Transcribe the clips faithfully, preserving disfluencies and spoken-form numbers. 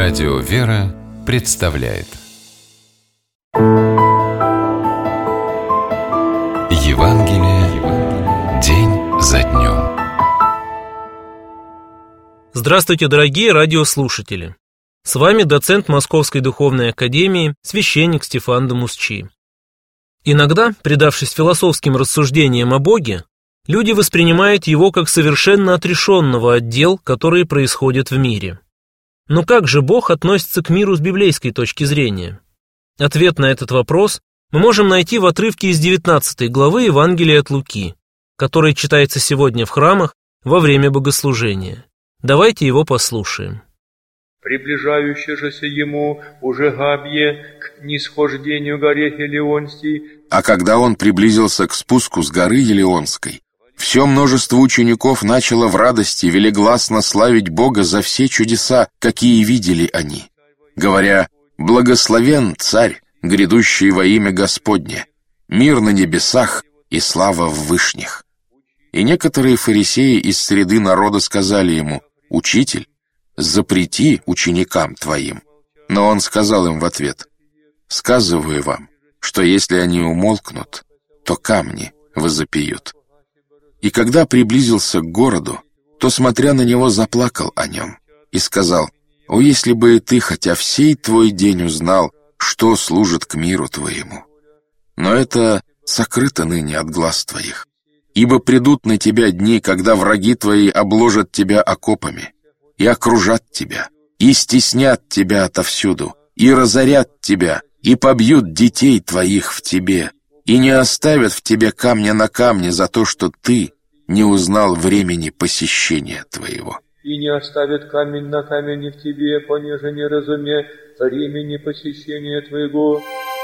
Радио «Вера» представляет Евангелие день за днем. Здравствуйте, дорогие радиослушатели! С вами доцент Московской духовной академии, священник Стефан Дамусчи. Иногда, предавшись философским рассуждениям о Боге, люди воспринимают его как совершенно отрешенного от дел, которые происходят в мире. Но как же Бог относится к миру с библейской точки зрения? Ответ на этот вопрос мы можем найти в отрывке из девятнадцатой главы Евангелия от Луки, который читается сегодня в храмах во время богослужения. Давайте его послушаем. Приближающийся ему уже Габье к нисхождению горы Елеонской. А когда он приблизился к спуску с горы Елеонской, все множество учеников начало в радости велигласно славить Бога за все чудеса, какие видели они, говоря: «Благословен Царь, грядущий во имя Господне, мир на небесах и слава в вышних». И некоторые фарисеи из среды народа сказали ему: «Учитель, запрети ученикам твоим». Но он сказал им в ответ: «Сказываю вам, что если они умолкнут, то камни возопьют». И когда приблизился к городу, то, смотря на него, заплакал о нем и сказал: «О, если бы и ты хотя в сей твой день узнал, что служит к миру твоему! Но это сокрыто ныне от глаз твоих. Ибо придут на тебя дни, когда враги твои обложат тебя окопами, и окружат тебя, и стеснят тебя отовсюду, и разорят тебя, и побьют детей твоих в тебе, и не оставят в тебе камня на камне за то, что ты не узнал времени посещения твоего». И не оставят камень на камне в тебе, понеже не разуме времени посещения твоего.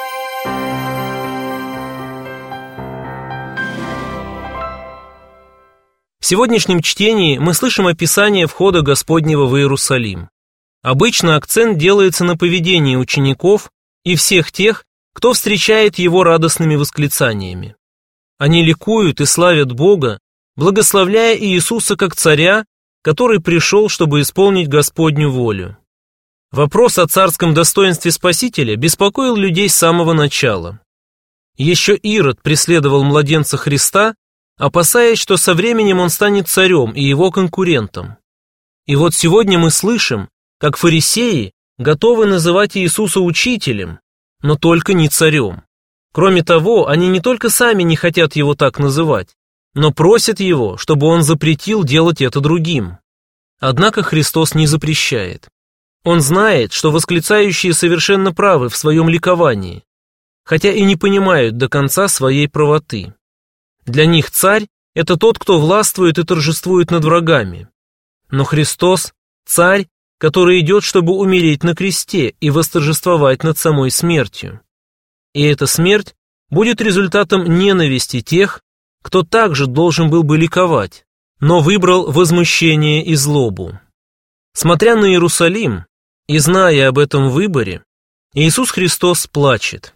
В сегодняшнем чтении мы слышим описание входа Господнего в Иерусалим. Обычно акцент делается на поведении учеников и всех тех, кто встречает его радостными восклицаниями. Они ликуют и славят Бога, благословляя Иисуса как царя, который пришел, чтобы исполнить Господню волю. Вопрос о царском достоинстве Спасителя беспокоил людей с самого начала. Еще Ирод преследовал младенца Христа, опасаясь, что со временем он станет царем и его конкурентом. И вот сегодня мы слышим, как фарисеи готовы называть Иисуса учителем, но только не царем. Кроме того, они не только сами не хотят его так называть, но просят его, чтобы он запретил делать это другим. Однако Христос не запрещает. Он знает, что восклицающие совершенно правы в своем ликовании, хотя и не понимают до конца своей правоты. Для них царь – это тот, кто властвует и торжествует над врагами. Но Христос – царь, который идет, чтобы умереть на кресте и восторжествовать над самой смертью. И эта смерть будет результатом ненависти тех, кто также должен был бы ликовать, но выбрал возмущение и злобу. Смотря на Иерусалим и зная об этом выборе, Иисус Христос плачет.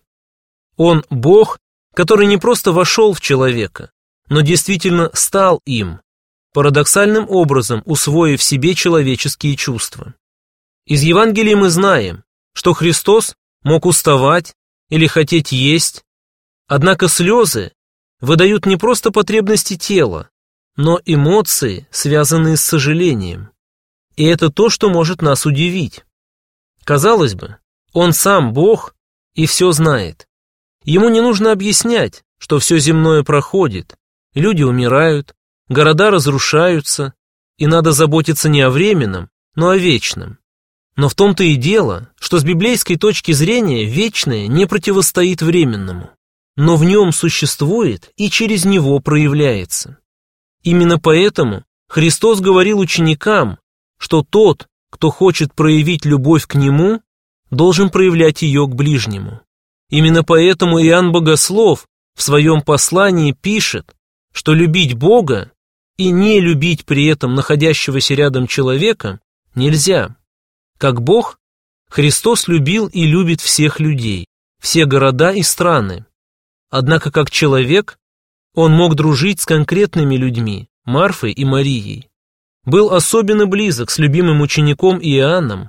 Он – Бог, который не просто вошел в человека, но действительно стал им, парадоксальным образом усвоив себе человеческие чувства. Из Евангелия мы знаем, что Христос мог уставать или хотеть есть, однако слезы выдают не просто потребности тела, но эмоции, связанные с сожалением. И это то, что может нас удивить. Казалось бы, Он сам Бог и все знает. Ему не нужно объяснять, что все земное проходит, люди умирают, города разрушаются, и надо заботиться не о временном, но о вечном. Но в том-то и дело, что с библейской точки зрения вечное не противостоит временному, но в нем существует и через него проявляется. Именно поэтому Христос говорил ученикам, что тот, кто хочет проявить любовь к Нему, должен проявлять ее к ближнему. Именно поэтому Иоанн Богослов в своем послании пишет, что любить Бога и не любить при этом находящегося рядом человека нельзя. Как Бог, Христос любил и любит всех людей, все города и страны. Однако как человек он мог дружить с конкретными людьми, Марфой и Марией. Был особенно близок с любимым учеником Иоанном,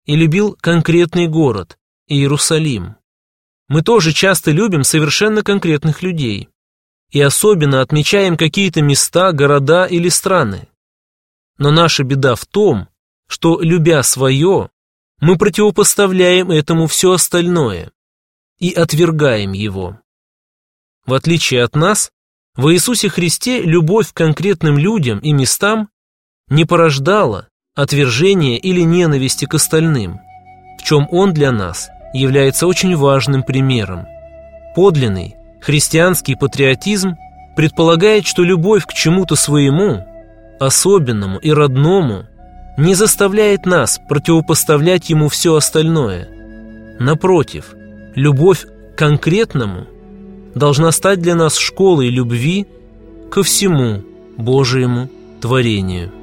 и любил конкретный город – Иерусалим. Мы тоже часто любим совершенно конкретных людей и особенно отмечаем какие-то места, города или страны. Но наша беда в том, что, любя свое, мы противопоставляем этому все остальное и отвергаем его. В отличие от нас, в Иисусе Христе любовь к конкретным людям и местам не порождала отвержения или ненависти к остальным, в чем Он для нас является очень важным примером. Подлинный христианский патриотизм предполагает, что любовь к чему-то своему, особенному и родному, не заставляет нас противопоставлять ему все остальное. Напротив, любовь к конкретному должна стать для нас школой любви ко всему Божьему творению.